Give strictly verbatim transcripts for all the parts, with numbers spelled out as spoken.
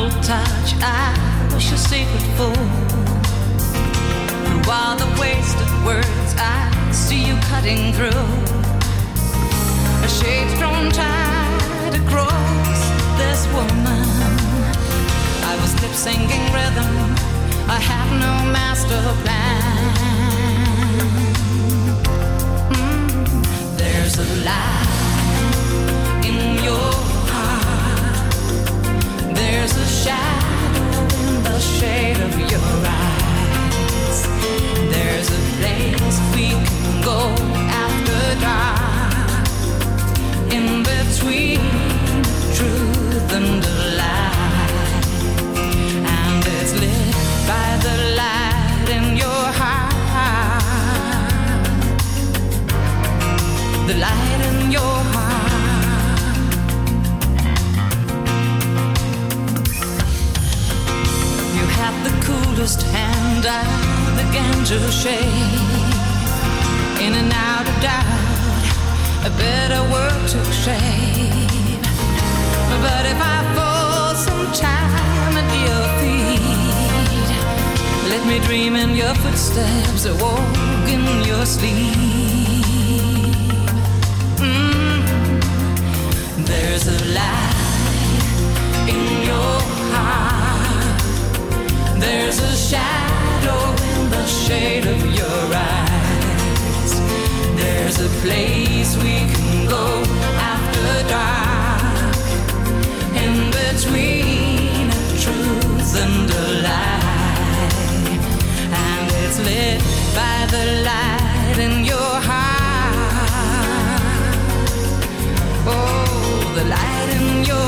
wonderful touch. I wish your secret full. Through all the wasted words, I see you cutting through. A shade's thrown tight across this woman. I was lip singing rhythm. I have no master plan. Mm. There's a light in your heart. There's a shadow in the shade of your eyes. There's a place we can go after dark. In between truth and the lie. And it's lit by the light in your heart. The light in your heart. You have the coolest hand. I began to shake. In and out of doubt, a better word to shade. But if I fall sometime at your feet, let me dream in your footsteps, walk in your sleep. Mm. There's a light in your heart. There's a shadow in the shade of your eyes. There's a place we can go after dark. In between a truth and a lie. And it's lit by the light in your heart. Oh, the light in your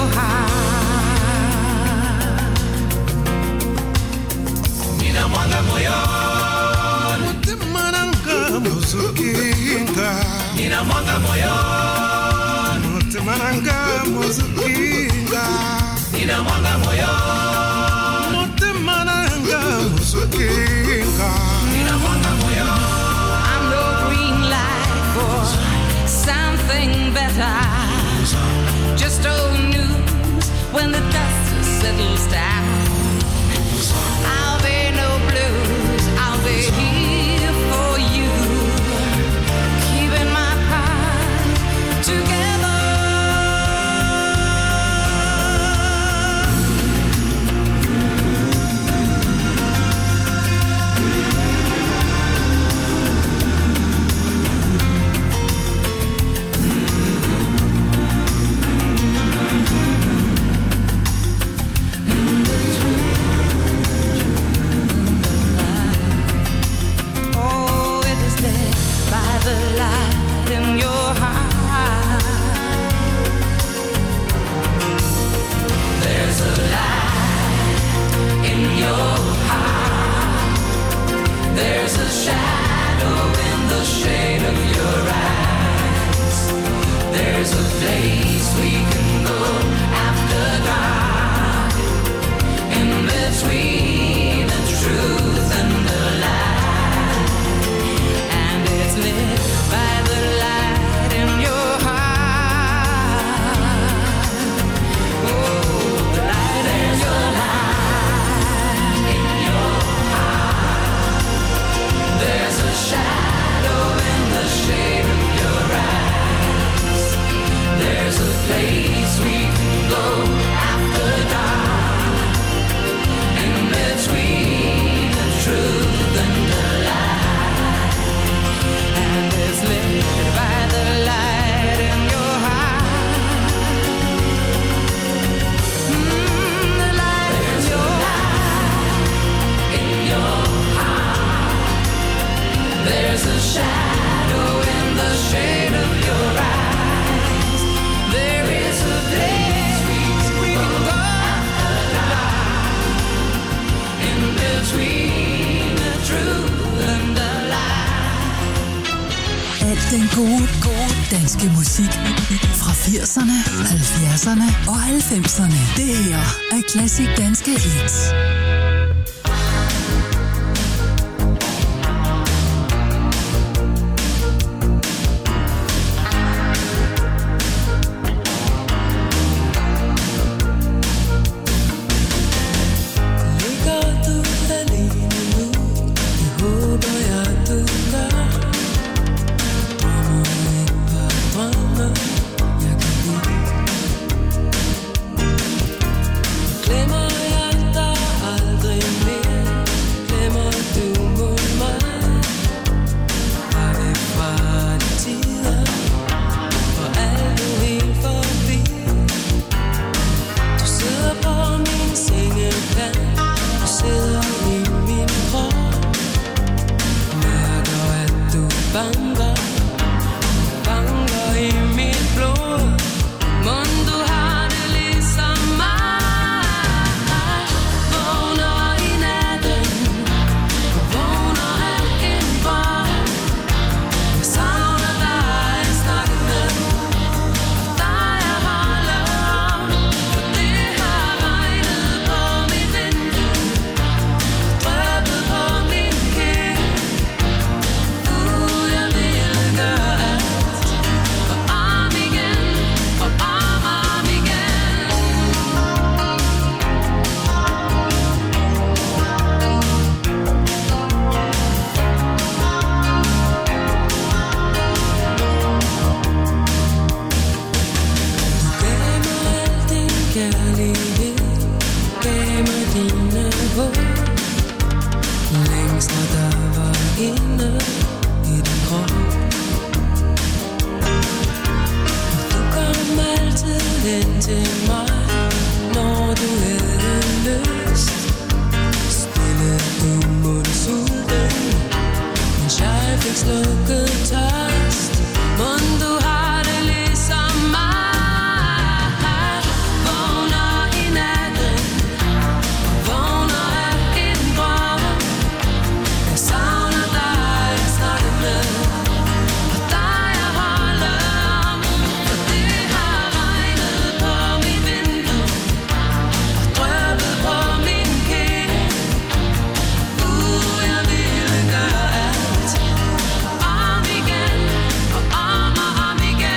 heart. Nina mwanga moyoni, mutima nanga muzukinga. Nina mwanga moyoni, mutima nanga muzukinga. Nina mwanga moyoni, mutima nanga muzukinga. Nina mwanga moyoni. I'm no green light for something better. Just old news when the dust settles down. I'll be no blues, I'll be here for you, keeping my pride together. Den gode, gode danske musik fra firserne, halvfjerdserne og halvfemserne. Det her er Classic Danske Hits. banker, banker i mit blod. Mon du har det ligesom mig. Vågner i natten, vågner af en drøm. Jeg savner dig, snakke med dig, jeg holder om. For det har regnet på mit vindue, drøbet på min kæde. Uh, jeg ville gøre alt, og om igen, og om og om igen. Du gav mig al din kærlighed, gav mig dine håb. Længsler der var inde i din krop. Du kom altid hen til mig, når du havde lyst. Stille du mundsulten, mens jeg fik slukket tørst. Mon du har det ligesom mig. Vågner i natten, vågner af en drøm. Jeg savner dig, jeg snakker med, og dig jeg holder om. For det har regnet på mit vindue, og drøbet på min kæde. Uh, jeg ville gøre alt, om igen, og om og om igen.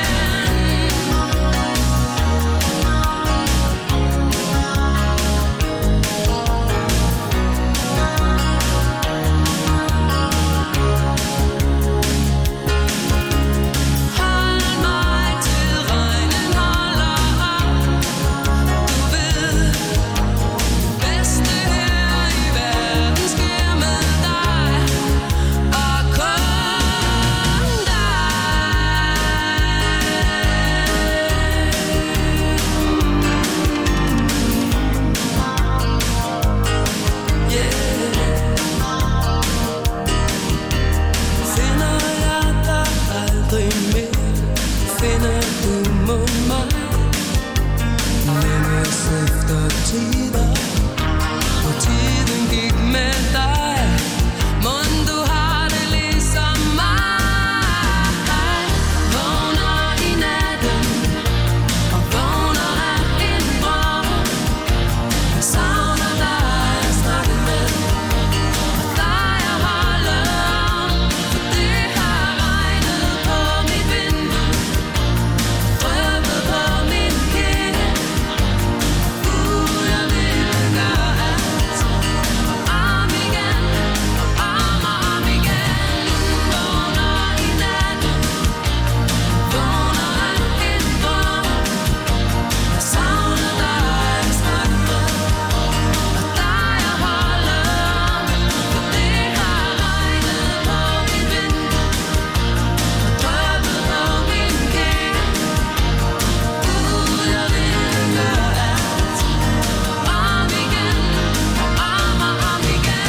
Hold mig til regnen holder op. Du ved, det bedste her i verden sker med dig, og kun dig. Finder jeg dig aldrig mere, finder du mod mig. Længes efter tider, hvor tiden gik med dig. Mon du har det ligesom mig. Vågner i natten, og vågner af en drøm. Jeg savner dig, jeg snakker med, og dig jeg holder om. For det har regnet på mit vindue, drøbet på min kæde. Uh, jeg ville gøre alt, og om igen, og om og om igen. Vågner i natten, vågner af en drøm. Jeg savner dig, jeg snakker med, og dig jeg holder om. For det har regnet på mit vindue, og drøbet på min kæde. Uh, jeg ville gøre alt, om igen, og om og om igen.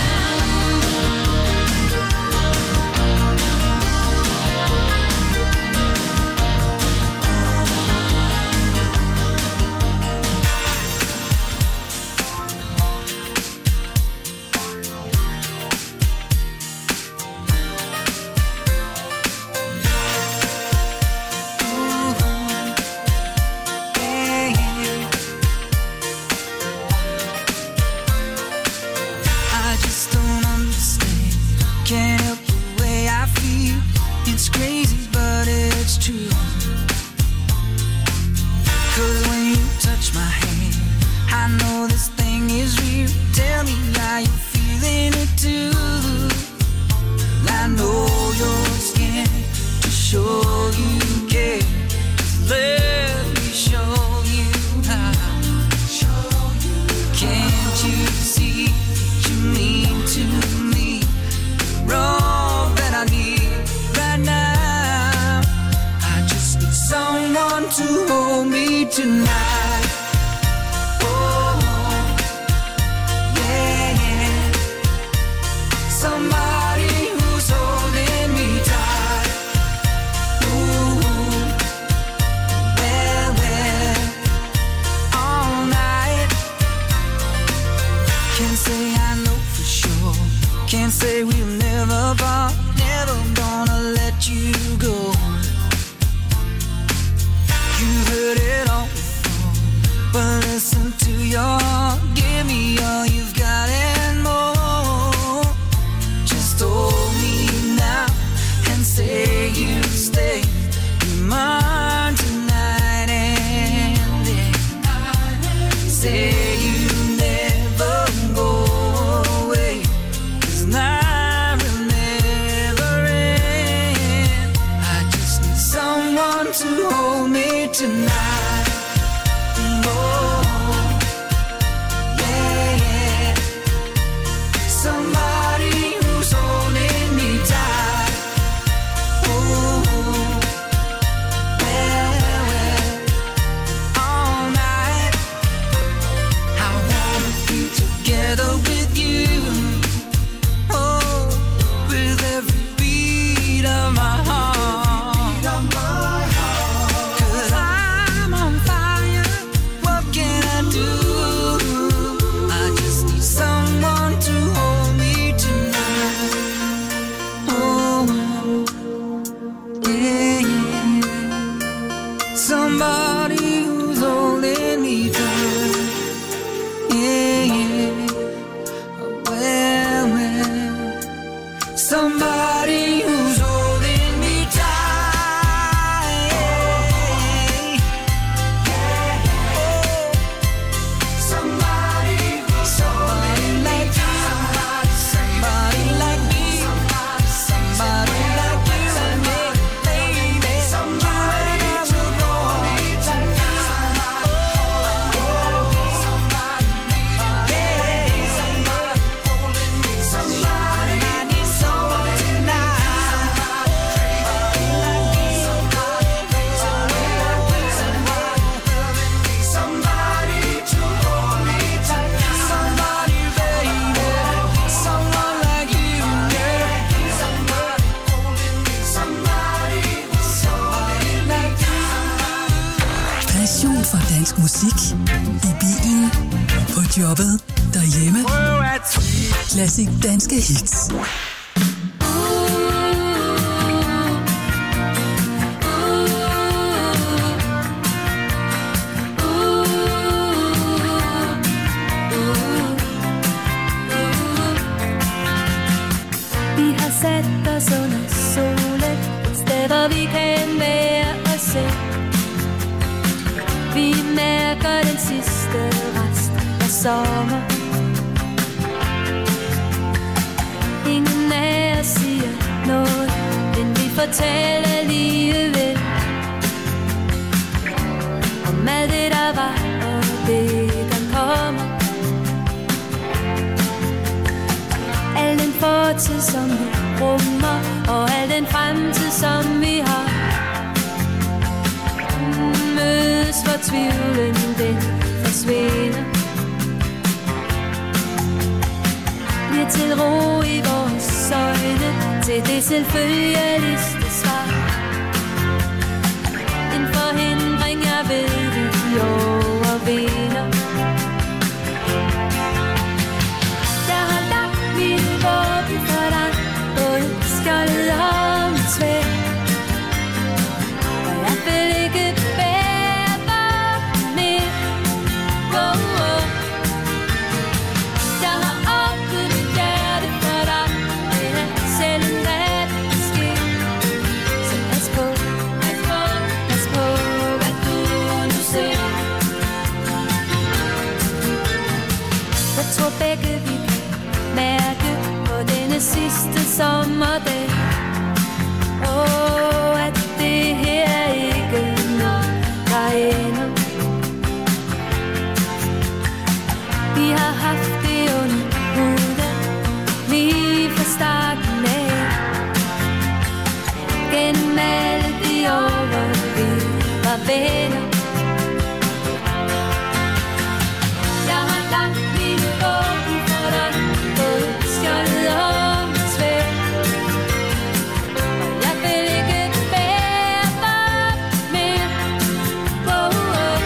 I just don't understand. Can't help the way I feel. It's crazy, but it's true. 'Cause when you touch my hand, I know this thing is real. Tell me how you're feeling it too. I know you're scared to show you care. Just let me show you how. Can't you see what you mean to me? You're all that I need right now. I just need someone to hold me tonight. Oh, yeah. Somebody who's holding me tight. tonight. Oh, yeah, yeah. Somebody who's holding me tight. Oh, well, well, all night. I wanna be together with you. Oh, with every beat of my heart. Somebody who's holding me tight. Yeah, yeah. Well, well. Somebody who's holding me tight. Yeah, yeah. Oh. Somebody who's holding me tight. Somebody like me. Somebody like you and me, baby. Somebody. Passion for dansk musik. I bilen, på jobbet, derhjemme. Classic danske hits. Vi har sat os under solen, et sted hvor vi kan være os selv. Vi mærker den sidste rest af sommer. Ingen af os siger noget, men vi fortæller alligevel om alt det der var og det der kommer. Al den fortid som vi rummer, og al den fremtid som vi har. Mødes hvor tvivlen den forsvinder. Bliver til ro i vores øjne, til det selvfølgeligste svar. En forhindring jeg ved vi overvinder. Jeg har lagt mit våben for dig, både skjoldet og mit sværd. Og jeg vil ikke bære våben mere. Oh, oh. Jeg har åbnet mit hjerte for dig, det er sjældent at det sker. Så pas på, pas på, pas på, hvad du nu ser. Jeg tror begge vi kan mærke på denne sidste sommerdag. Åh, oh, at det her ikke er noget, der ender. Vi har haft det under huden lige fra starten af. Gennem alle de år, hvor vi var venner. Jeg har lagt mit våben for dig, både skjoldet og mit sværd. Og jeg vil ikke bære våben mere. Oh, oh.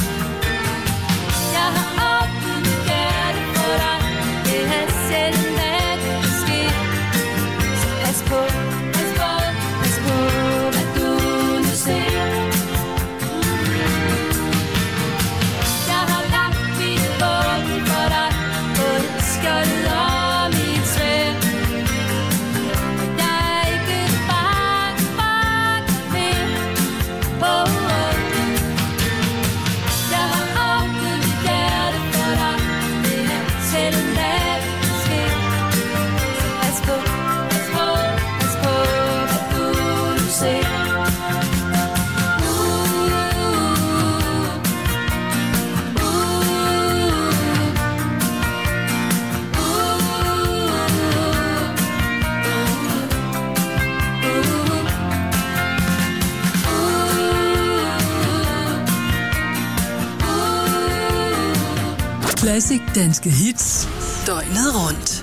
Jeg har åbnet mit hjerte for dig, det er sjældent at det sker. Så pas på, pas på, pas på, hvad du nu ser. Jeg har lagt mit våben for dig, både skjoldet og mit sværd. Jeg er ikke bange for dig mere. Oh, oh. Jeg har åbnet mit hjerte for dig, det er sjældent at det sker. Så pas på, pas på, pas på, hvad du nu ser. Uh, uh, uh. Classic danske hits. Døgnet rundt.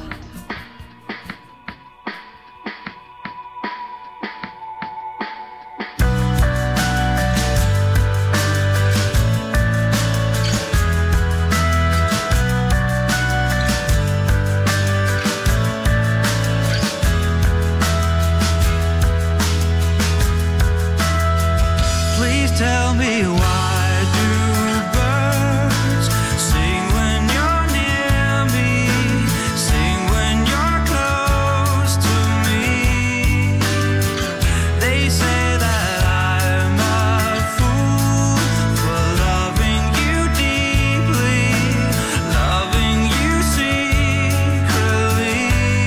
Tell me why do birds sing when you're near me, sing when you're close to me. They say that I'm a fool for loving you deeply, loving you secretly.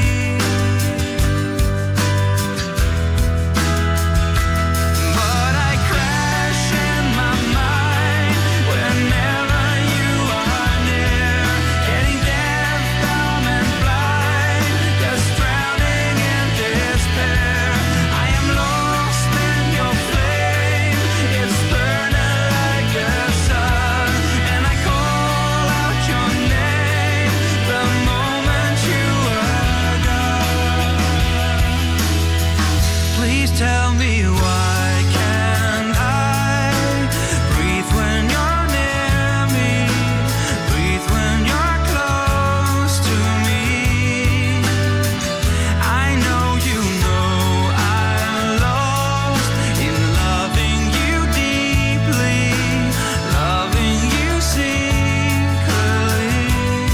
But I crash in my mind whenever you are near, getting deaf, dumb and blind, just drowning in despair. I am lost in your flame, it's burning like a sun, and I call out your name the moment you are gone. Please tell me why can't I breathe when you're near me, breathe when you're close to me. I know you know I'm lost in loving you deeply, loving you secretly,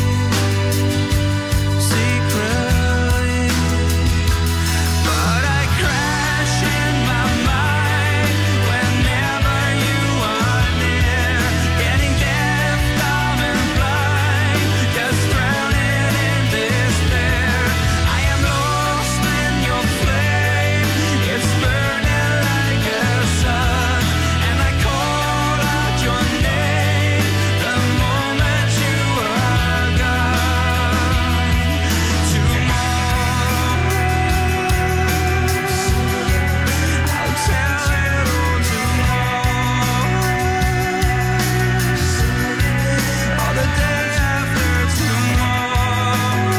secretly. But I crash in my mind whenever you are near, getting deaf, dumb and blind, just drowning in despair. I am lost in your flame, it's burning like a sun, and I call out your name the moment you are gone. Tomorrow I'll tell it all tomorrow, or the day after tomorrow.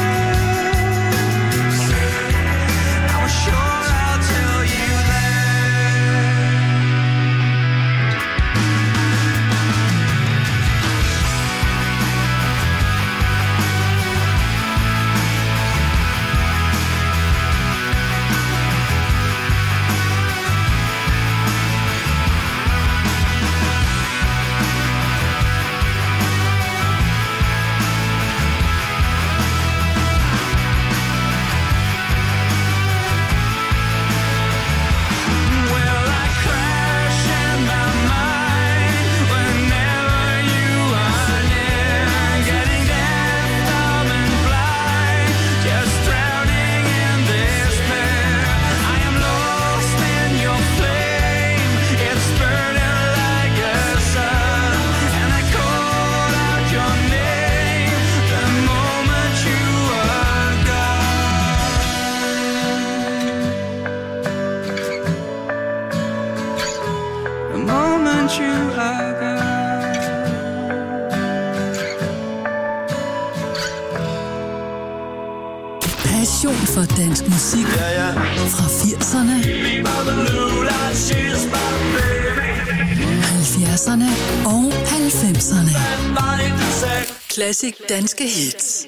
I'm sure I'll tell you then. Well, I crash in my mind whenever you are near, getting deaf, dumb and blind, just drowning in despair. I am lost in your flame, it's burning like a sun, and I call out your name the moment you are gone. The moment you are gone. Passion for dansk musik fra firserne, halvfjerdserne og halvfemserne. Classic danske hits.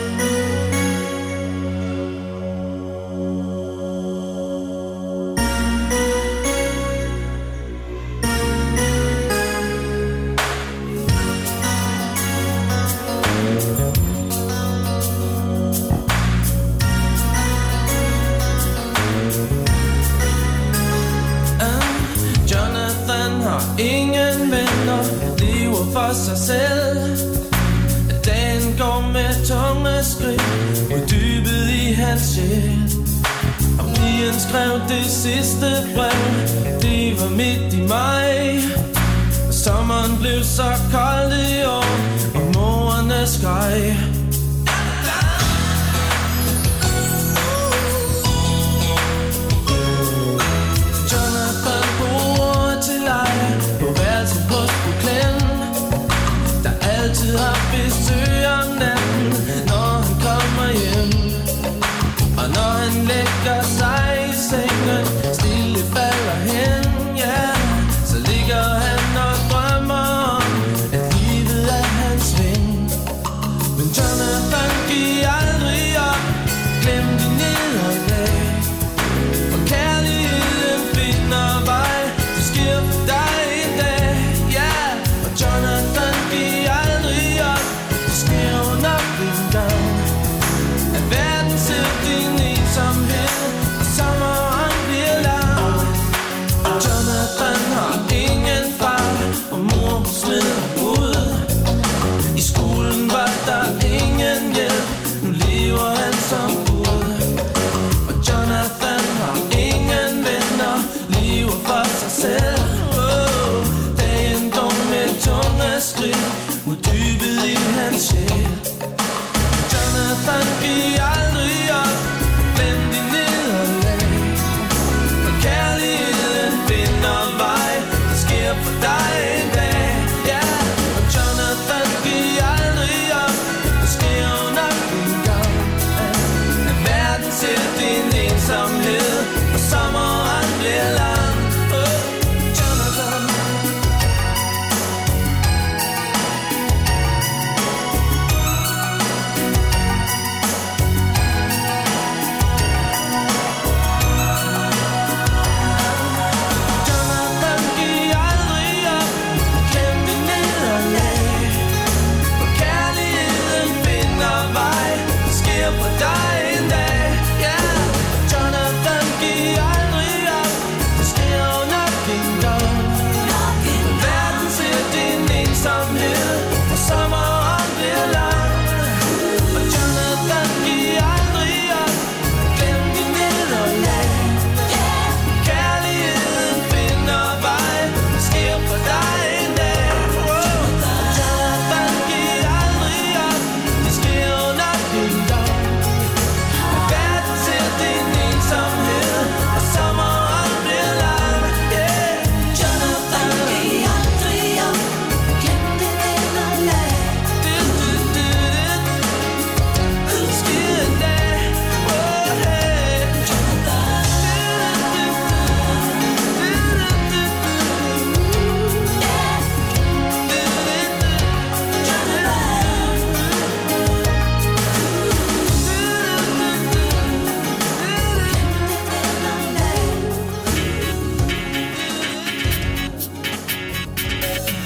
Jonathan har ingen venner, lever for sig selv. Dagen går med tunge skridt ud dybet i hans sjæl. Og pigen skrev det sidste brev, det var midt i maj. Og sommeren blev så kold i år, og morerne skreg. Jonathan bor til leje på værelset på Brooklyn, der altid har vidst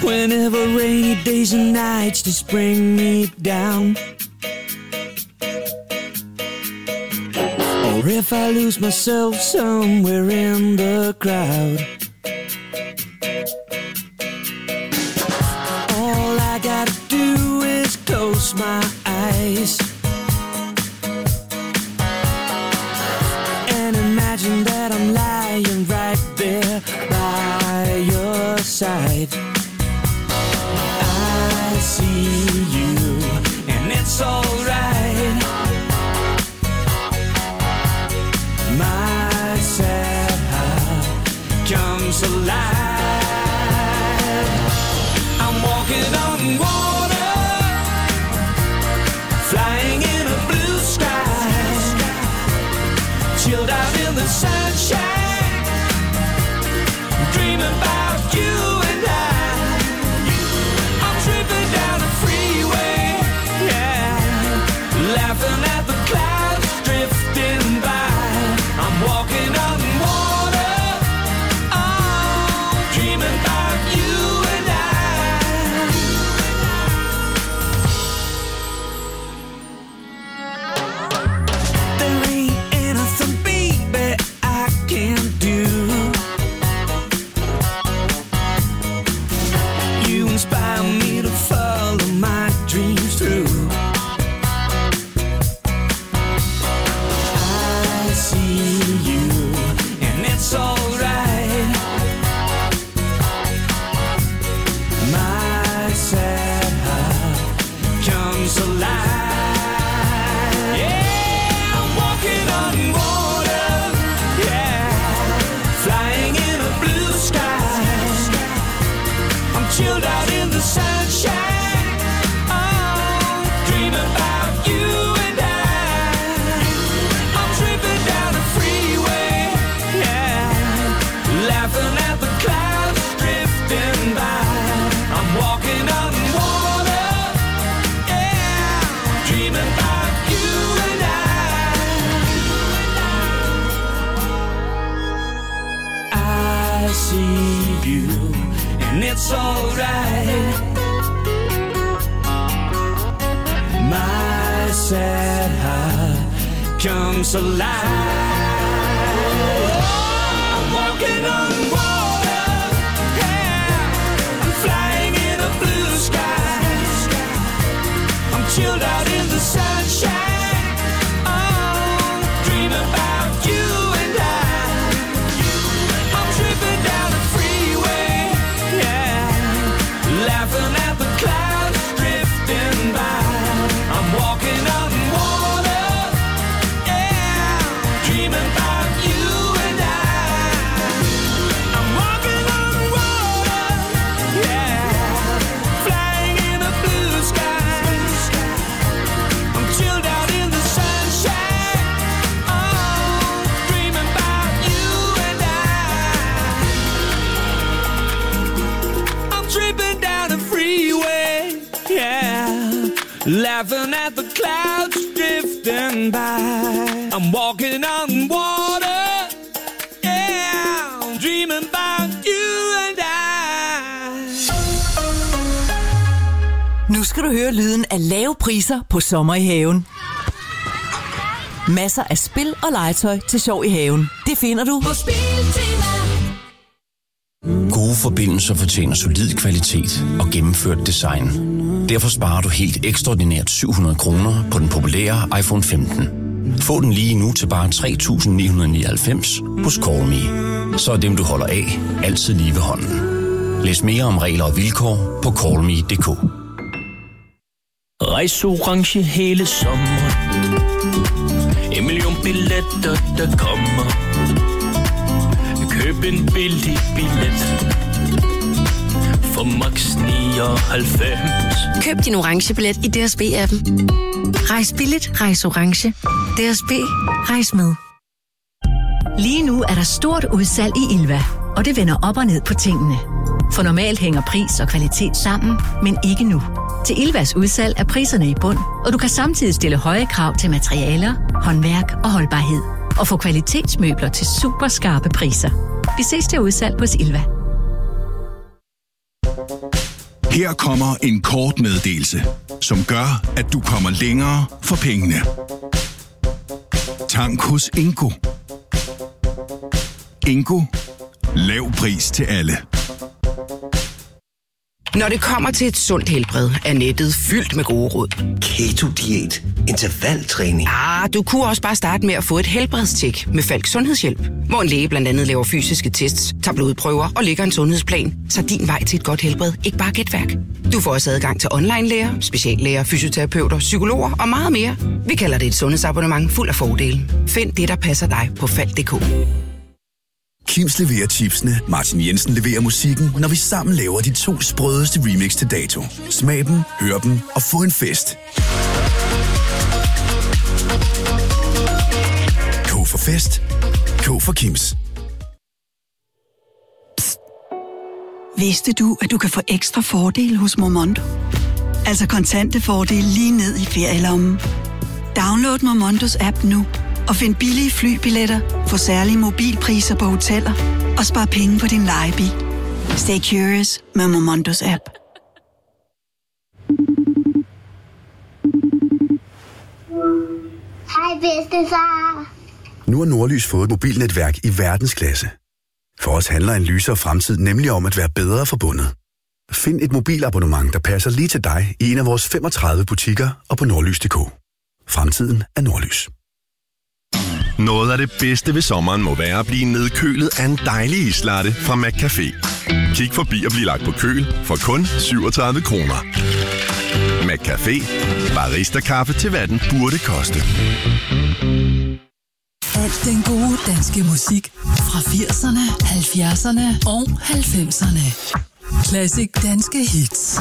Whenever rainy days and nights just bring me down, or if I lose myself somewhere in the crowd, all I gotta do is close my eyes and imagine that I'm lying right there by your side. I see you and it's alright. My sad heart comes alive. I'm walking on water, flying in a blue sky, chilled out in the sunshine, dreaming about you and I. I'm tripping down the freeway, yeah, laughing at the clouds drifting by. I'm walking on water, oh, dreaming about you and I. There ain't anything, baby, I can't do. You inspire me to follow my dreams through. I see you and it's alright. My sad heart comes alive. Yeah, I'm walking on water, yeah, flying in a blue sky. I'm chilled out in the sunshine, oh, dreaming about you and I. I'm tripping down the freeway, yeah, laughing at the clouds drifting by. I'm walking on water, yeah, dreaming about you and I. I see you and it's alright. My sad heart comes alive. I'm walking on water, yeah, I'm flying in a blue sky, I'm chilled out in the sunshine, oh, dreaming about you and I. I'm tripping down the freeway, yeah, laughing at the clouds drifting by. I'm walking on water, yeah, dreaming about you and I. I'm walking on water, yeah, flying in a blue sky. I'm chilled out in the sunshine, oh, dreaming about you and I. I'm tripping down the freeway, yeah, laughing at the clouds drifting by. I'm walking on water, yeah, I'm dreaming about you and I. Nu skal du høre lyden af lave priser på sommer i haven. Masser af spil og legetøj til sjov i haven. Det finder du På Biltema. Gode forbindelser fortjener solid kvalitet og gennemført design. Derfor sparer du helt ekstraordinært syv hundrede kroner på den populære iPhone femten. Få den lige nu til bare tre tusind ni hundrede nioghalvfems hos Callme. Så er dem, du holder af, altid lige ved hånden. Læs mere om regler og vilkår på callme punktum d k. Rejs orange hele sommeren. En million billetter, der kommer. Køb en billig billet for max nioghalvfems. Køb din orange billet i D S B-appen. Rejs billigt, rejs orange. D S B, rejs med. Lige nu er der stort udsalg i Ilva, og det vender op og ned på tingene. For normalt hænger pris og kvalitet sammen, men ikke nu. Til Ilvas udsalg er priserne i bund, og du kan samtidig stille høje krav til materialer, håndværk og holdbarhed. Og få kvalitetsmøbler til super skarpe priser. Vi ses til udsalg hos Ilva. Her kommer en kort meddelelse, som gør, at du kommer længere for pengene. Tank hos Ingo. Ingo. Lav pris til alle. Når det kommer til et sundt helbred, er nettet fyldt med gode råd. Keto-diæt, intervaltræning. Ah, du kunne også bare starte med at få et helbredstjek med Falk Sundhedshjælp, hvor en læge blandt andet laver fysiske tests, tager blodprøver og lægger en sundhedsplan, så din vej til et godt helbred ikke bare er gætværk. Du får også adgang til online-læger, speciallæger, fysioterapeuter, psykologer og meget mere. Vi kalder det et sundhedsabonnement fuld af fordele. Find det, der passer dig på falk punktum d k. Kims leverer chipsene, Martin Jensen leverer musikken, når vi sammen laver de to sprødeste remix til dato. Smag dem, hør dem og få en fest. K for fest. K for Kims. Psst. Vidste du, at du kan få ekstra fordele hos Momondo? Altså kontante fordele lige ned i ferielommen. Download Momondos app nu og find billige flybilletter, få særlige mobilpriser på hoteller og spar penge på din lejebil. Stay curious med Momondos app. Hej bedstefar. Nu har Nordlys fået et mobilnetværk i verdensklasse. For os handler en lysere fremtid nemlig om at være bedre forbundet. Find et mobilabonnement, der passer lige til dig i en af vores femogtredive butikker og på nordlys punktum d k. Fremtiden er Nordlys. Noget af det bedste ved sommeren må være at blive nedkølet af en dejlig islatte fra McCafé. Kig forbi og bliv lagt på køl for kun syvogtredive kroner. McCafé. Barista-kaffe til hvad den burde koste. Alt den gode danske musik fra firserne, halvfjerdserne og halvfemserne. Classic danske hits.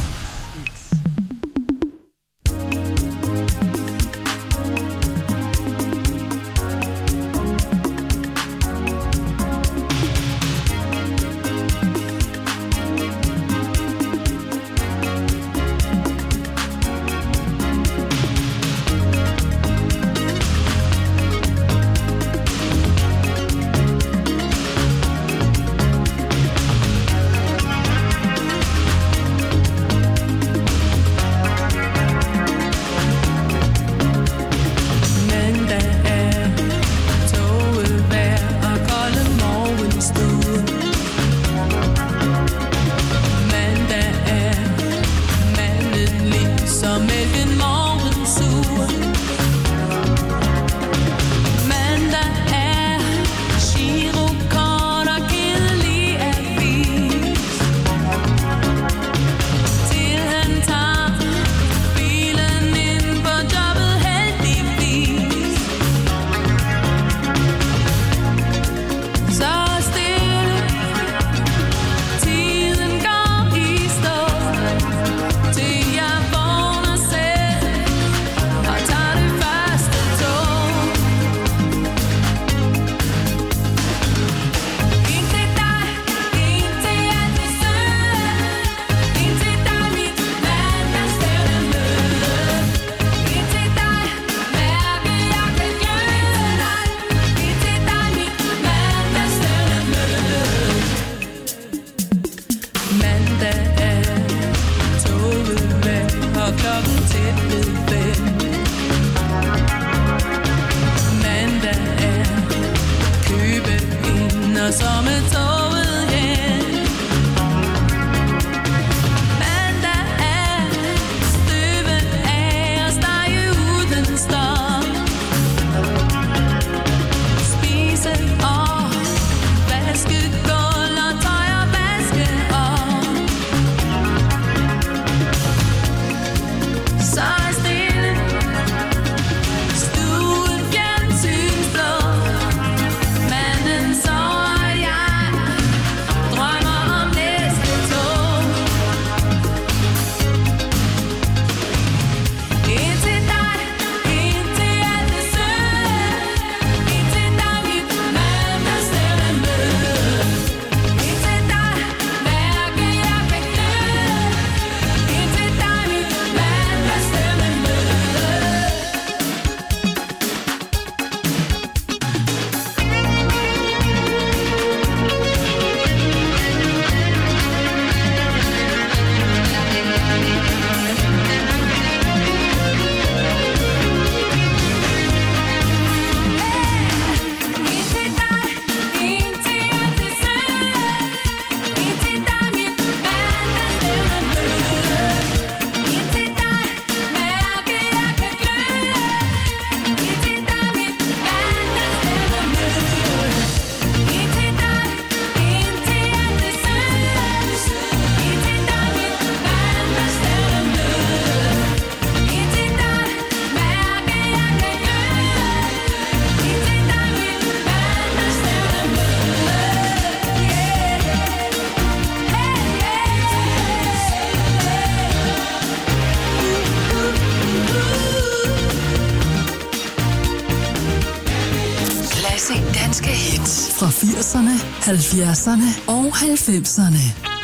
Stuen fjernsynsblå, manden så jeg firserne, halvfjerdserne og halvfemserne.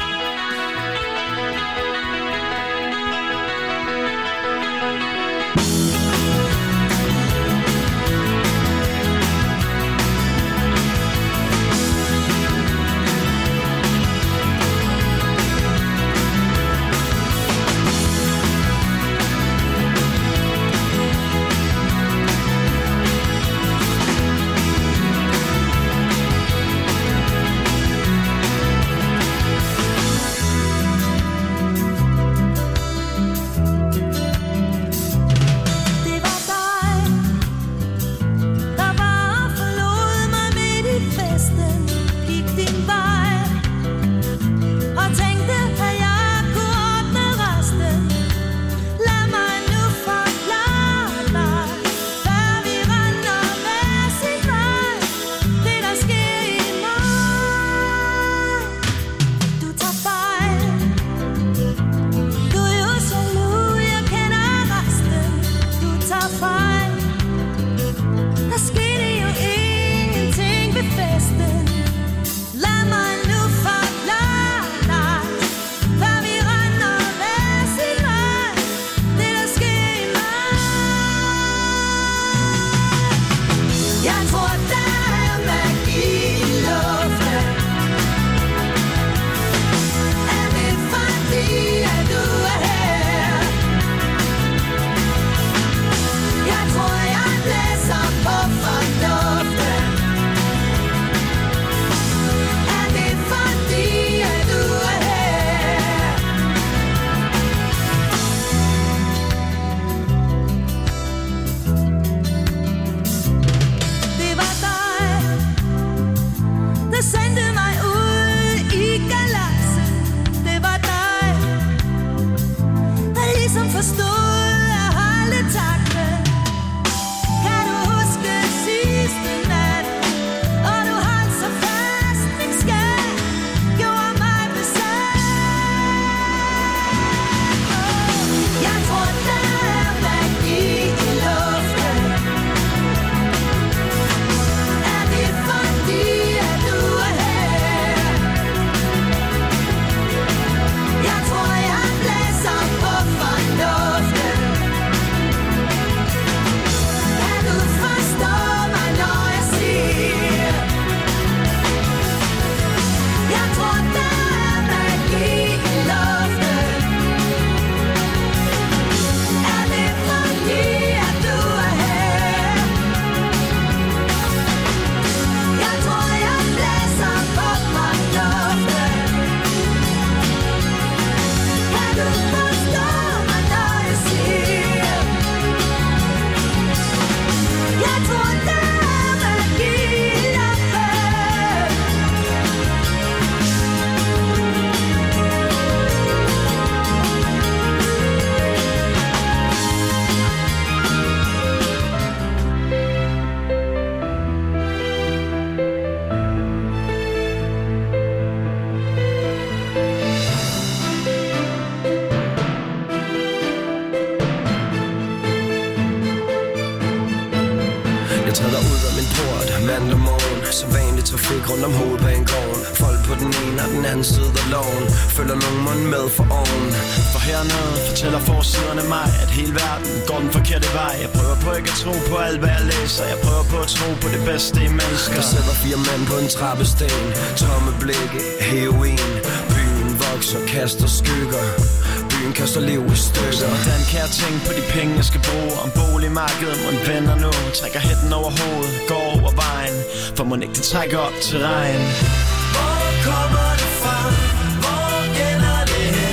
Rundt om hovedbanegården. Folk på den ene og den anden side af loven. Følger nogen mund med for oven. For hernede fortæller forsiderne mig, at hele verden går den forkerte vej. Jeg prøver på ikke at tro på alt hvad jeg læser. Jeg prøver på at tro på det bedste i mennesker. Der sidder fire mænd på en trappesten. Tomme blikke, heroin. Byen vokser, kaster skygger. Byen kaster liv i stykker. Hvordan kan jeg tænke på de penge jeg skal bruge? Om boligmarkedet må en venner nu. Trækker hætten over hovedet, går over vejen. For må ikke det trækker op til regn. Hvor kommer det fra? Hvor ender det hen?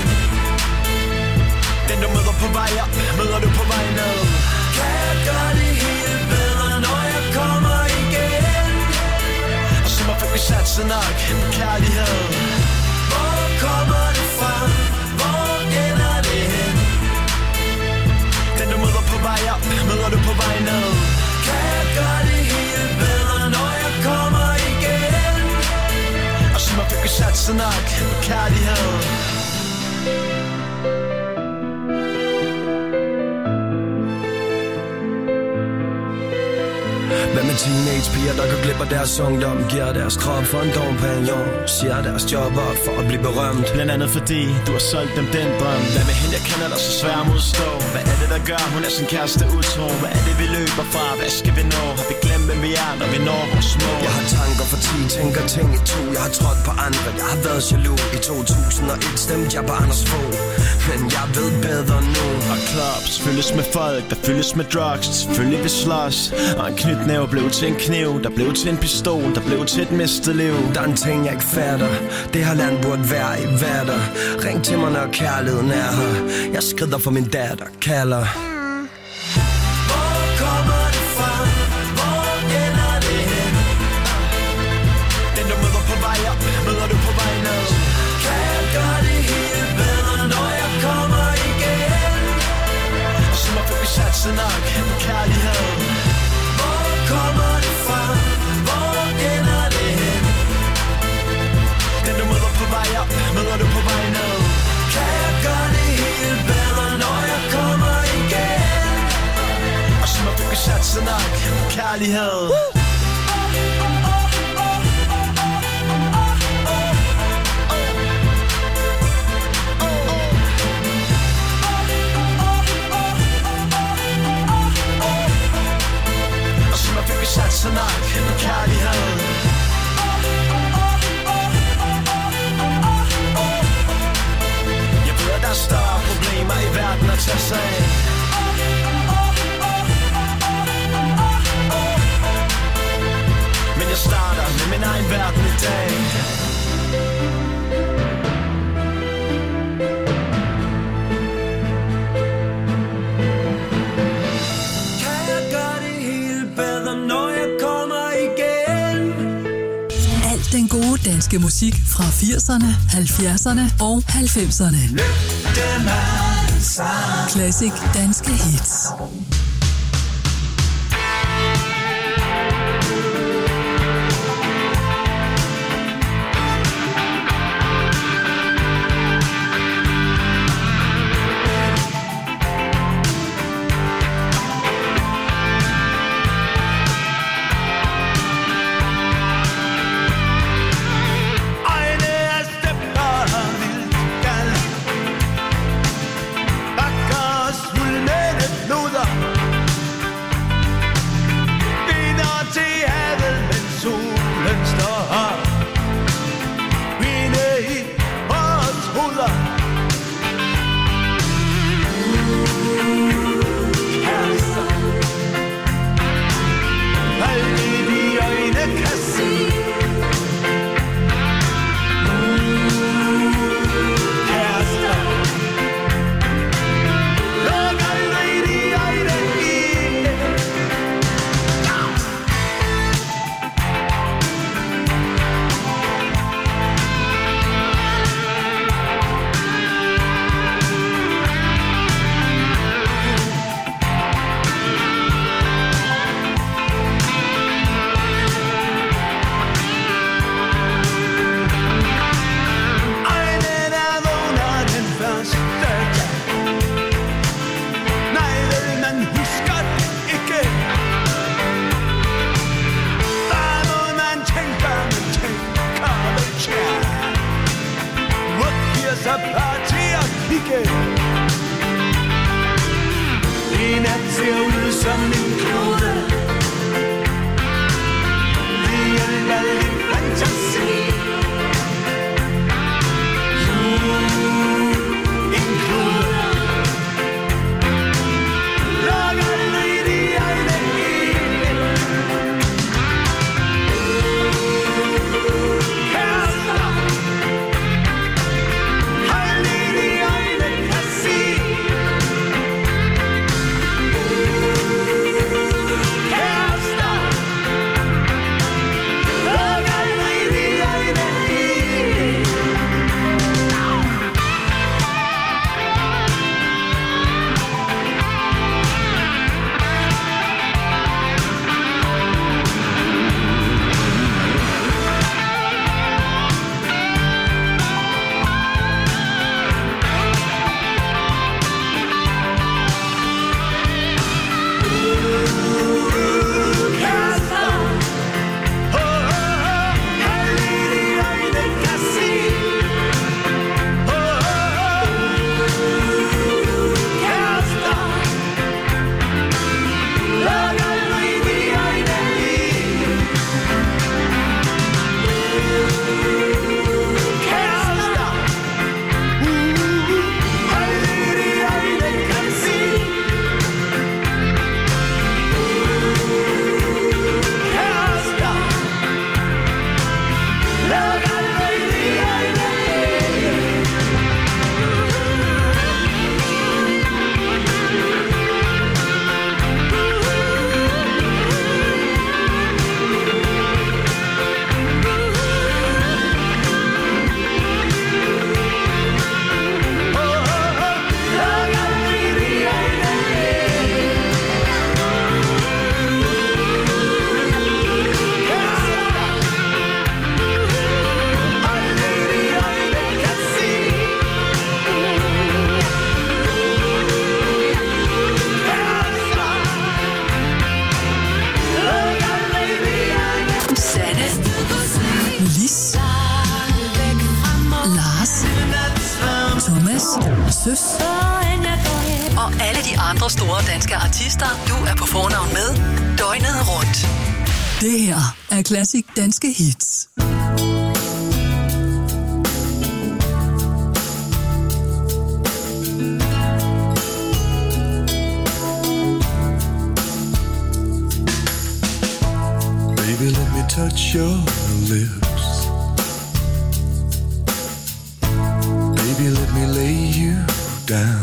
Den du møder på vej op, møder du på vej ned. Kan jeg gøre det hele bedre, når jeg kommer igen? Og så må vi satse nok på kærlighed. Hvor kommer det fra? Hvor ender det hen? Den du møder på vej op, møder du på vej ned. Kan jeg gøre det hele bedre, når jeg kommer igen? Og så må vi satse nok på kærlighed. Hvad med teenagepiger, der går glip af deres ungdom, giver deres krop for en Dom Perignon, siger deres job op for at blive berømt. Blandt andet fordi du har solgt dem den drøm. Hvad med hende, jeg kender dig så svær at modstå? Hvad er det, der gør, hun er sin kæreste utro? Hvad er det, vi løber fra? Hvad skal vi nå? Har vi glemt, hvem vi er, når vi når vores mål? Jeg har tanker for ti, tænker ting i to. Jeg har trådt på andre, jeg har været jaloux. I to tusind og et stemte jeg på Anders Fogh, men jeg ved bedre nu. Og clubs fyldes med folk, der fyldes med drugs. Selvfølgelig vi slås. Og en knytnæve blev til en kniv, der blev til en pistol, der blev til et mistet liv. Der er en ting jeg ikke fatter. Det her land burde være i vatter. Ring til mig, når kærligheden er her. Jeg skrider for min datter, kalder. Hvor kommer det fra? Hvor ender det hen? Den du møder på vej op, møder du på vej ned. Kan jeg gøre det hele bedre, når jeg kommer igen? Og så må vi satse nok på kærlighed. Hvor kommer det fra? Hvor ender det hen? Den du møder på vej op, møder du på vej ned. Kan jeg gøre det hele bedre, når jeg kommer igen? Og så må vi satse nok på kærlighed. Og så må vi satse nok på kærlighed. Der er større problemer i verden at tage sig af. Men jeg starter med min egen verden i dag. Kan jeg gøre det hele bedre, når jeg kommer igen? Alt den gode danske musik fra firserne, halvfjerdserne og halvfemserne. Classic danske hits. Love Jonas, Søs og alle de andre store danske artister, du er på fornavn med døgnet rundt. Det her er Classic Danske Hits. Baby, let me touch your lips. Baby, let me lay you down.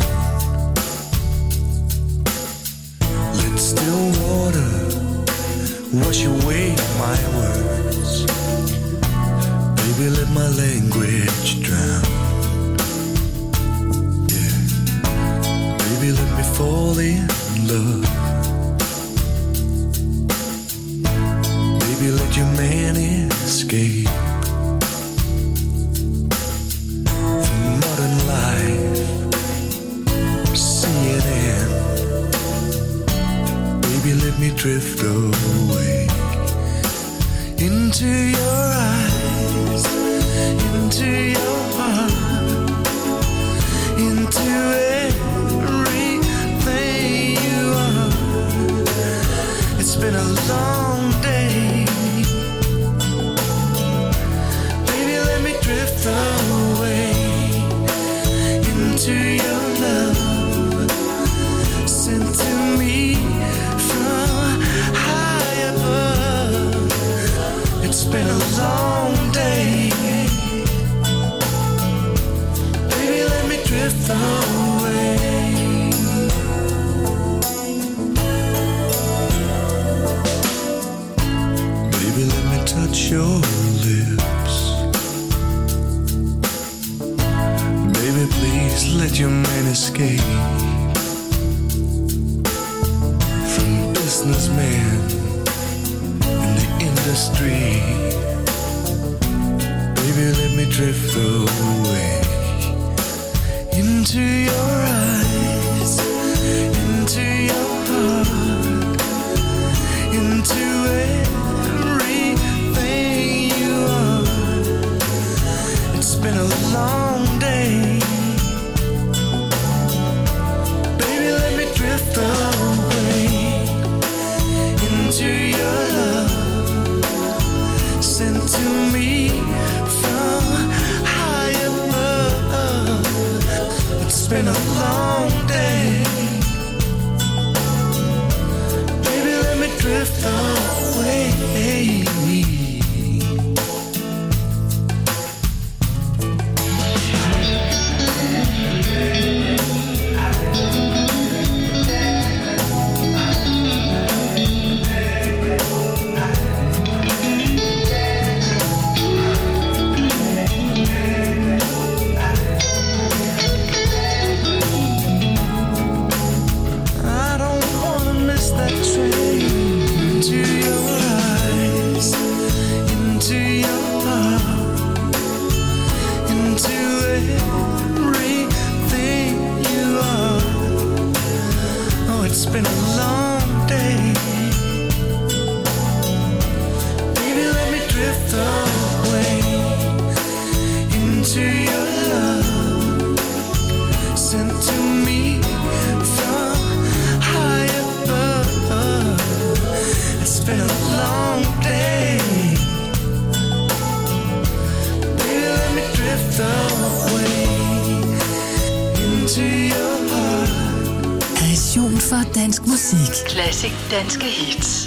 Let still water wash away my words. Baby, let my language drown. Yeah. Baby, let me fall in love. Baby, let your man escape from modern life. C N N. Baby, let me drift away into your eyes, into your heart, into everything you are. It's been a long day. Baby, let me drift away into your love, sent to me from high above. It's been a long day. Baby, let me drift away. Baby, let me touch your lips. Baby, please let your man escape from businessmen in the industry. Baby, let me drift away into your eyes, into your heart, into everything you are. It's been a long day. Baby, let me drift away into your love, sent to me from high above. It's been a long day. Baby, let me drift away. I don't wanna miss that train. Into your eyes, into your heart, into everything you are. Oh, it's been a long day. Baby, let me drift away into your love, sent to me from high above. It's been a long day. Baby, let me drift away into your heart. Passion for dansk musik. Classic Danske Hits.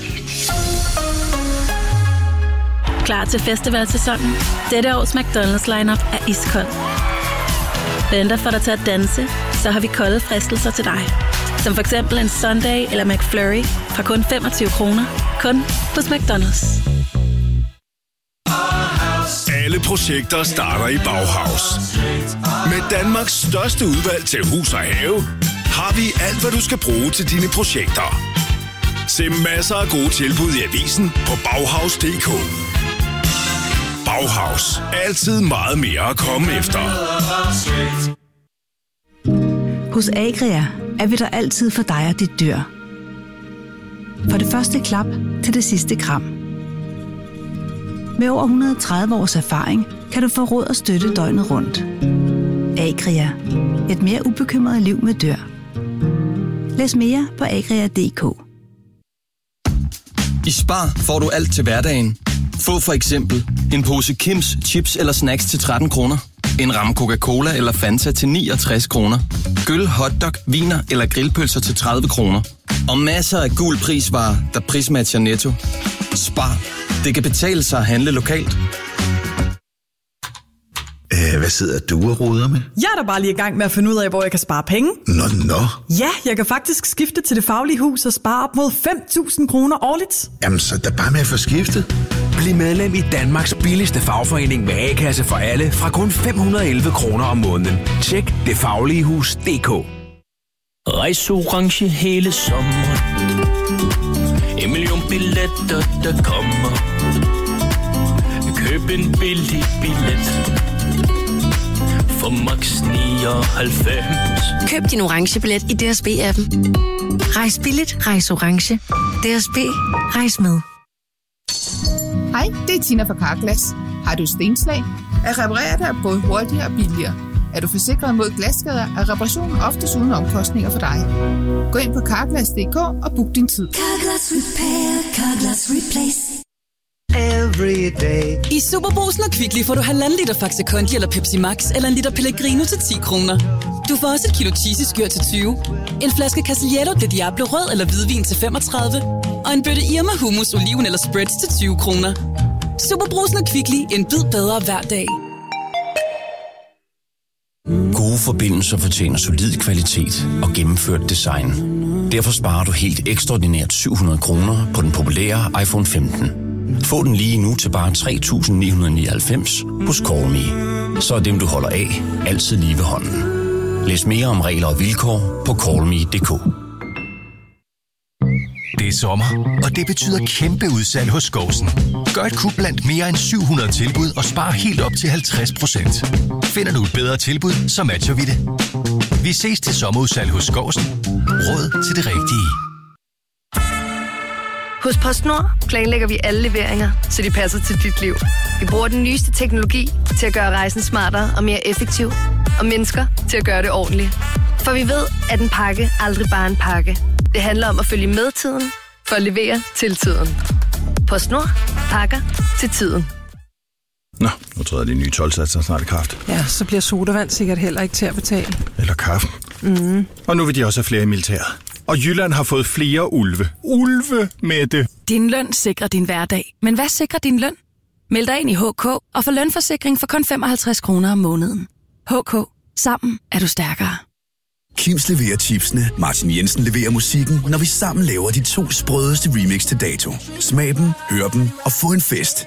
Klar til festivalsæsonen? Dette års McDonald's lineup er iskold. Venter for dig til at danse, så har vi kolde fristelser til dig. Som for eksempel en Sunday eller McFlurry fra kun femogtyve kroner. Kun hos McDonald's. Alle projekter starter i Bauhaus. Med Danmarks største udvalg til hus og have, har vi alt, hvad du skal bruge til dine projekter. Se masser af gode tilbud i avisen på Bauhaus punktum d k. Bauhaus. Altid meget mere at komme efter. Hos Agria er vi der altid for dig og dit dyr. Fra det første klap til det sidste kram. Med over et hundrede og tredive års erfaring kan du få råd og støtte døgnet rundt. Agria. Et mere ubekymret liv med dyr. Læs mere på agria punktum d k. I Spar får du alt til hverdagen. Få for eksempel en pose Kims chips eller snacks til tretten kroner. En ramme Coca-Cola eller Fanta til niogtres kroner. Gyld, hotdog, viner eller grillpølser til tredive kroner. Og masser af gul prisvarer, der prismatcher Netto. Spar. Det kan betale sig at handle lokalt. Æh, hvad sidder du og roder med? Jeg er da bare lige i gang med at finde ud af, hvor jeg kan spare penge. Nå, nå. Ja, jeg kan faktisk skifte til Det Faglige Hus og spare op mod fem tusind kroner årligt. Jamen, så er der bare med at få skiftet. Bliv medlem i Danmarks billigste fagforening med A-kasse for alle fra kun fem hundrede og elleve kroner om måneden. Tjek det faglige hus punktum d k. Rejs orange hele sommeren. En million billetter, der kommer. Køb en billig billet for max nioghalvfems. Køb din orange billet i D S B-appen. Rejs billigt, rejs orange. D S B, rejs med. Hej, det er Tina fra Carglass. Har du stenslag? At reparere det er både hurtigere og billigere. Er du forsikret mod glasskader, er reparationen oftest uden omkostninger for dig. Gå ind på carglass punktum d k og book din tid. Carglass Repair, Carglass Replace. Every day. I Superbrugsen og Kvickly får du halvanden liter Faxe Kondi eller Pepsi Max eller en liter Pellegrino til ti kroner. Du får også et kilo cheesy-skyr til tyve, en flaske Casiello de Diablo rød eller hvidvin til femogtredive og en bøtte Irma hummus, oliven eller spreads til tyve kroner. Superbrugsen og Kvickly, en bid bedre hver dag. Gode forbindelser fortjener solid kvalitet og gennemført design. Derfor sparer du helt ekstraordinært syv hundrede kroner på den populære iPhone femten. Få den lige nu til bare tre tusind ni hundrede og nioghalvfems hos Callme. Så er dem, du holder af, altid lige ved hånden. Læs mere om regler og vilkår på callme punktum d k. Det er sommer, og det betyder kæmpe udsalg hos Skovsen. Gør et kub blandt mere end syv hundrede tilbud og spar helt op til halvtreds procent. Finder du et bedre tilbud, så matcher vi det. Vi ses til sommerudsalg hos Skovsen. Råd til det rigtige. Hos PostNord planlægger vi alle leveringer, så de passer til dit liv. Vi bruger den nyeste teknologi til at gøre rejsen smartere og mere effektiv, og mennesker til at gøre det ordentligt. For vi ved, at en pakke aldrig bare er en pakke. Det handler om at følge med tiden, for at levere til tiden. PostNord. Pakker til tiden. Nå, nu træder de nye tolvsatser snart i kraft. Ja, så bliver sodavand sikkert heller ikke til at betale. Eller kaffen. Mm. Og nu vil de også have flere i militæret. Og Jylland har fået flere ulve. Ulve med det. Din løn sikrer din hverdag. Men hvad sikrer din løn? Meld dig ind i H K og få lønforsikring for kun femoghalvtreds kroner om måneden. H K. Sammen er du stærkere. Kims leverer chipsene, Martin Jensen leverer musikken, når vi sammen laver de to sprødeste remix til dato. Smag dem, hør dem og få en fest.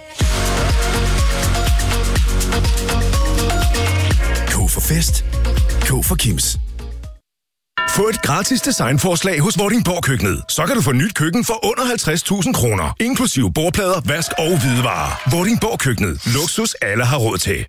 K for fest. K for Kims. Få et gratis designforslag hos Vordingborg Køkkenet. Så kan du få nyt køkken for under halvtreds tusind kroner. Inklusive bordplader, vask og hvidevarer. Vordingborg Køkkenet. Luksus alle har råd til.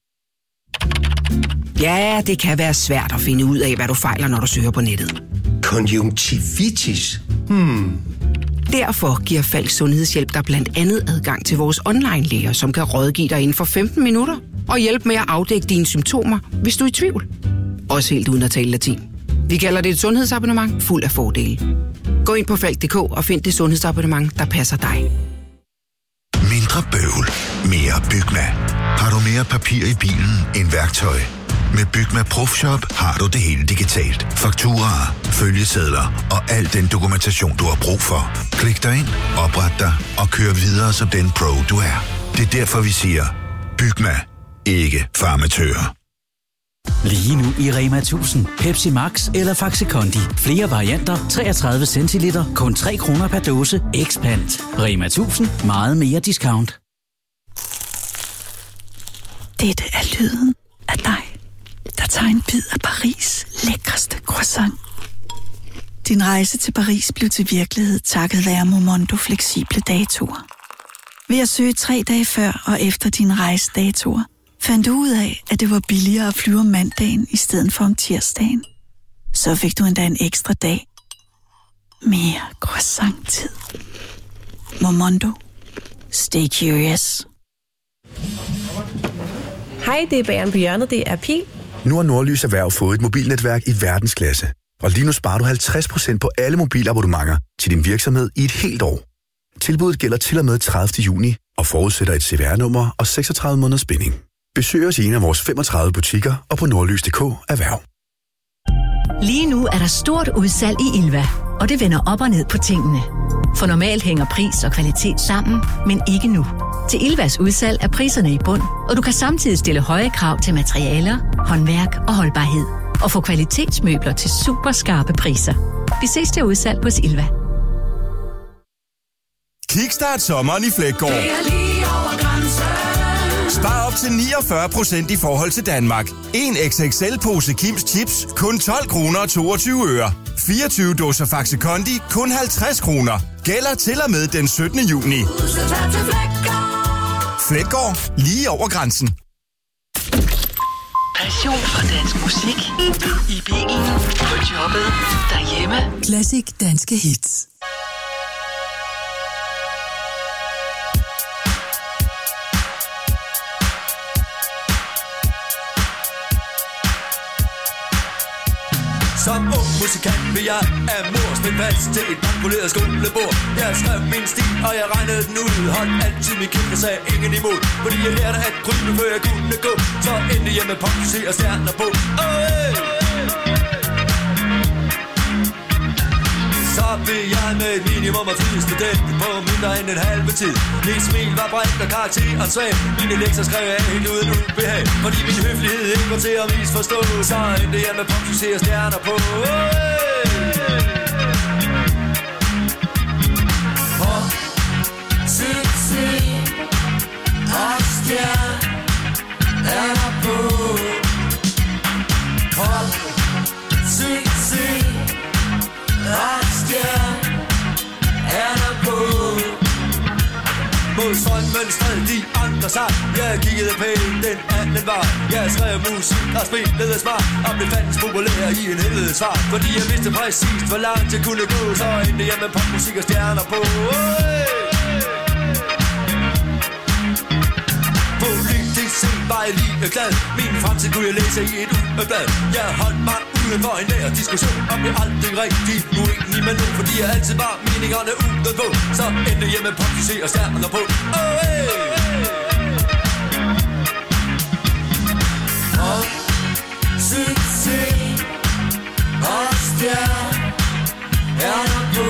Ja, det kan være svært at finde ud af, hvad du fejler, når du søger på nettet. Konjunktivitis? Hmm. Derfor giver Falks Sundhedshjælp dig blandt andet adgang til vores online-læger, som kan rådgive dig inden for femten minutter og hjælpe med at afdække dine symptomer, hvis du er i tvivl. Også helt uden at tale latin. Vi kalder det et sundhedsabonnement fuld af fordele. Gå ind på falk punktum d k og find det sundhedsabonnement, der passer dig. Mindre bøvl. Mere Bygma. Har du mere papir i bilen end værktøj? Med Bygma Profshop har du det hele digitalt. Fakturaer, følgesedler og al den dokumentation, du har brug for. Klik dig ind, opret dig og kør videre som den pro, du er. Det er derfor, vi siger, Bygma. Ikke farmatører. Lige nu i Rema tusind. Pepsi Max eller Faxe Kondi. Flere varianter, treogtredive centiliter, kun tre kroner per dåse. Expand. Rema tusind. Meget mere discount. Dette er lyden af dig, der tager en bid af Paris' lækreste croissant. Din rejse til Paris blev til virkelighed takket være Momondo fleksible datoer. Ved at søge tre dage før og efter din rejsedatoer, fandt du ud af, at det var billigere at flyve om mandagen i stedet for om tirsdagen. Så fik du endda en ekstra dag. Mere croissant-tid. Momondo. Stay curious. Hej, det er Bageren på hjørnet. Det er Pil. Nu har Nordlys Erhverv fået et mobilnetværk i verdensklasse. Og lige nu sparer du halvtreds procent på alle mobilabonnementer til din virksomhed i et helt år. Tilbuddet gælder til og med tredivte juni og forudsætter et C V R-nummer og seksogtredive måneders binding. Besøg os i en af vores femogtredive butikker og på nordlys punktum d k erhverv. Lige nu er der stort udsalg i Ilva, og det vender op og ned på tingene. For normalt hænger pris og kvalitet sammen, men ikke nu. Til Ilvas udsalg er priserne i bund, og du kan samtidig stille høje krav til materialer, håndværk og holdbarhed. Og få kvalitetsmøbler til super skarpe priser. Vi ses til udsalg hos Ilva. Kickstart sommeren i Fleggaard. Spar op til niogfyrre procent i forhold til Danmark. En X X L-pose Kims Chips, kun tolv kroner og toogtyve øre. fireogtyve dåser Faxe Kondi, kun halvtreds kroner. Gælder til og med den syttende juni. Fleggaard, lige over grænsen. Passion for dansk musik. I bilen, på jobbet, derhjemme. Classic danske hits. Som ung musikant vil jeg af mor spændt fast til et bankpoleret skolebord. Jeg skrev min stil, og jeg regnede den ud. Holdt altid min kæmpe, sagde ingen imod. Fordi jeg lærte at krybe, før jeg kunne gå. Så endte jeg med pop, og stjerner på. Oh, hey. Så vil jeg med et minimum af tid student på mindre end en halve tid. Mit smil var bredt og karakteren svag. Mine lektier skrev jeg helt uden ubehag. Fordi min høflighed ikke var til at misforstå. Så endte jeg med pop, og stjerner på. Hey. Pop, succes og stjerner på. Pop, succes og stjerner på. Mod strømmen stred de andre sig. Jeg kiggede pænt den anden vej. Jeg skrev musik og spillede smart og blev fandens populær i en helvedes fart. Fordi jeg vidste præcis hvor langt jeg kunne gå. Så endte jeg med popmusik og stjerner på. Hey. Politisk set var jeg lige glad. Min fremtid kunne jeg læse i et ugeblad. Jeg holdt mig uden for en nær diskussion og blev aldrig rigtig uenig med nogen. Fordi jeg altid var meningerne uden på. Så endte jeg med pop, og stjerner på. Oh, hey. Pop, succes og stjerner på.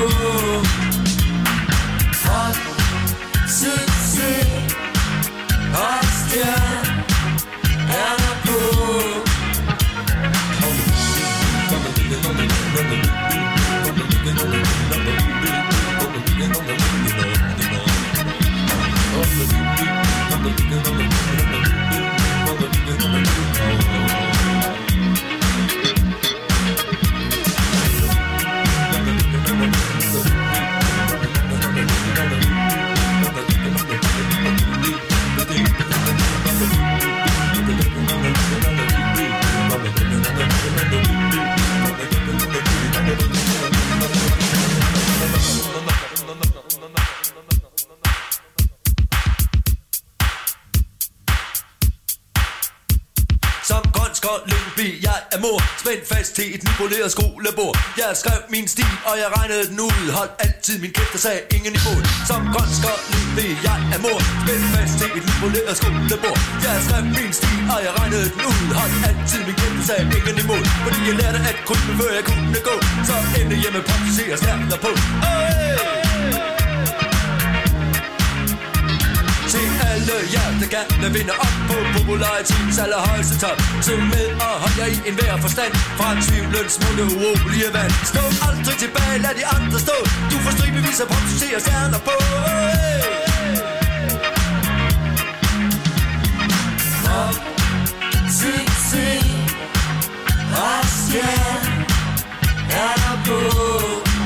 Pop, succes og stjerner på. Jeg er mor, spændt fast til et nypoleret skolebord. Jeg skrev min stil, og jeg regnede den ud. Holdt altid min kæft og sagde ingen imod. Som grøn skål, jeg er mor, spændt fast til et nypoleret skolebord. Jeg skrev min stil, og jeg regnede den ud. Holdt altid min kæft og sagde ingen imod. Fordi jeg lærte at krybe, før jeg kunne gå. Så endte jeg med pop, og stjerner på. Hey! Til alle jer, der gerne vinder op på popularitetens allerhøjeste top. Så med og hold jer i enhver forstand fra tvivlens smukke urolige vand. Stå aldrig tilbage, lad de andre stå. Du får stribevis af pop, og stjerner på. Hey!